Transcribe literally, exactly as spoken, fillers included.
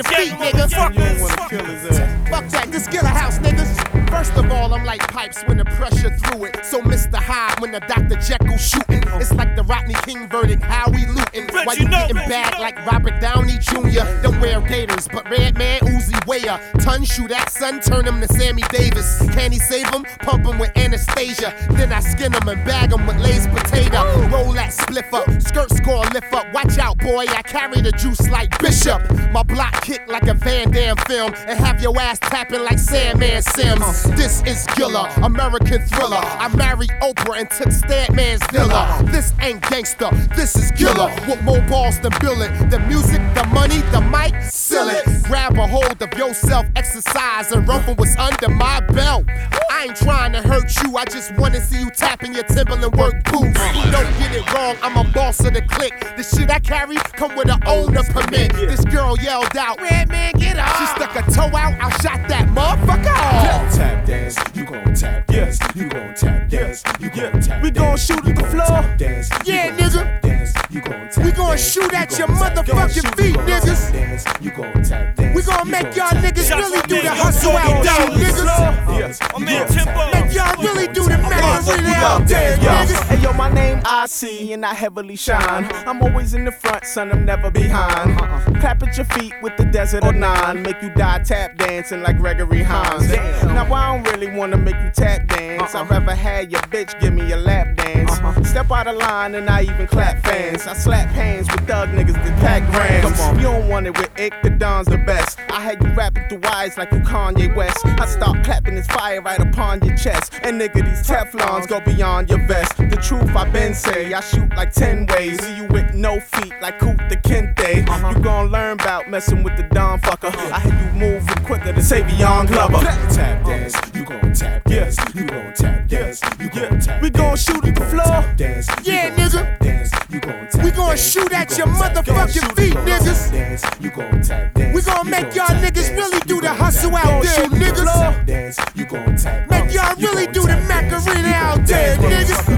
your feet, nigga. Fuck Fuck that, this Gilla House, niggas. First of all, I'm like pipes when the pressure through it. So Mister Hyde when the Doctor Jekyll shooting. It's like the Rodney King verdict, how we looting. Why you getting bad like Robert Downey Junior Don't wear gators, but Redman Uzi weigher. Ton shoot that son, turn him to Sammy Davis. Can he save him? Pump him with Anastasia. Then I skin him and bag him with Lay's potato. Roll that spliff up, skirt score lift up. Watch out, boy, I carry the juice like Bishop. My block kick like a Van Damme film. And have your ass tapping like Sandman Sims. This is Gilla, American thriller. I married Oprah and took Statman's villa. This ain't gangster, this is Gilla. With more balls than Billet. The music, the money, the mic, seal it. Grab a hold of yourself, exercise, and run for what's under my belt. I ain't trying to hurt you, I just wanna see you tapping your Timberland work boots. Don't get it wrong, I'm a boss of the clique. The shit I carry come with an owner permit. This girl yelled out, Redman, get up. She stuck a toe out, I shot that motherfucker off. Tap dance, you gon' tap dance, you gon' tap dance, you gon' tap dance. We gon' shoot at the floor. Yeah, nigga. We gon' shoot at your motherfucking feet, niggas. We gon' make y'all niggas really do the hustle out there, niggas. Make y'all really do the macarena out there, niggas. Hey yo, my name I C and I heavily shine. I'm always in the front, son, I'm never behind. Clap at your feet with the Desert or Nine. Make you die tap dancing like Gregory Hines. Now I don't really wanna make you tap dance. I'd rather have your bitch give me a lap dance. Step out of line and I even clap fans. I slap hands with thug niggas that pack grams. You don't want it with Ick, the Don's the best. I had you rapping through wires like you Kanye West. I start clapping this fire right upon your chest. And nigga, these Teflons go beyond your vest. The truth I been say, I shoot like ten ways. See you with no feet like Coop the Kente. You gon' learn about messing with the Don fucker. I had you moving quicker than Savion Glover. Tap dance, you gon' tap dance, you gon' tap dance, you gon' tap. We gon' shoot at the floor. Yeah, nigga. We gon' shoot at your motherfucking feet, niggas. We gon' make y'all niggas really do the hustle out there, niggas. Make y'all really do the macarena out there, niggas.